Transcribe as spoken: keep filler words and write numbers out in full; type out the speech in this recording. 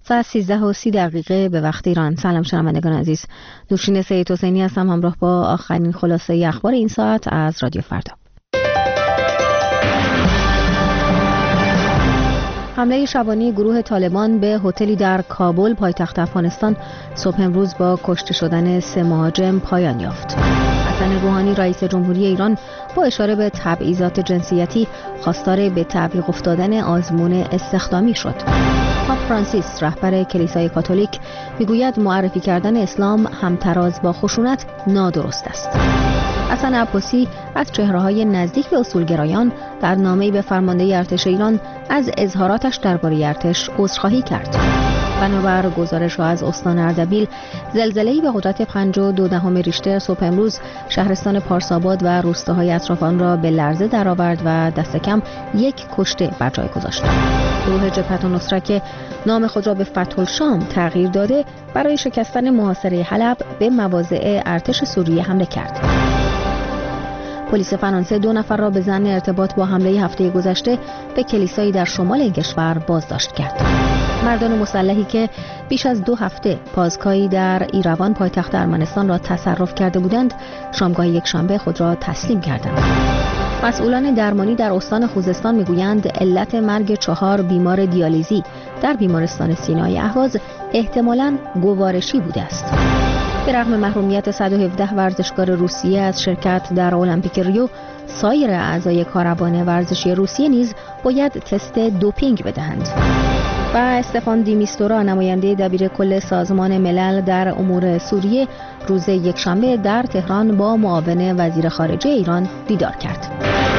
ساعت سیزده و سی دقیقه به وقت ایران. سلام شنوندگان عزیز، نوشین سید حسینی هستم همراه با آخرین خلاصه اخبار این ساعت از رادیو فردا. حمله شبانه گروه طالبان به هتلی در کابل پایتخت افغانستان صبح امروز با کشته شدن سه مهاجم پایان یافت. حسن روحانی رئیس جمهوری ایران با اشاره به تبعیضات جنسیتی خواستار به تعویق افتادن آزمون استخدامی شد. پاپ فرانسیس رهبر کلیسای کاتولیک میگوید معرفی کردن اسلام همتراز با خشونت نادرست است. حسن عباسی از چهره‌های نزدیک به اصولگرایان در نامه‌ای به فرمانده ارتش ایران از اظهاراتش درباره ارتش عذرخواهی کرد. بنابر گزارش‌ها از استان اردبیل، زلزله‌ای به قدرت پنج و دو دهم ریشتر صبح امروز شهرستان پارساباد و روستاهای اطراف آن را به لرزه درآورد و دست کم یک کشته بر جای گذاشت. گروه جبهت النصره که نام خود را به فتح الشام تغییر داده، برای شکستن محاصره حلب به مواضع ارتش سوریه حمله کرد. پلیس فرانسه دو نفر را به ظن ارتباط با حمله هفته گذشته به کلیسایی در شمال این کشور بازداشت کرد. مردان مسلحی که بیش از دو هفته پاسکایی در ایروان پایتخت ارمنستان را تصرف کرده بودند، شامگاه یکشنبه خود را تسلیم کردند. مسئولان درمانی در استان خوزستان میگویند علت مرگ چهار بیمار دیالیزی در بیمارستان سینای اهواز احتمالاً گوارشی بوده است. به رغم محرومیت صد و هفده ورزشکار روسیه از شرکت در المپیک ریو، سایر اعضای کاروان ورزشی روسیه نیز باید تست دوپینگ بدهند. و استفان دیمیستورا نماینده دبیر کل سازمان ملل در امور سوریه روز یکشنبه در تهران با معاون وزیر خارجه ایران دیدار کرد.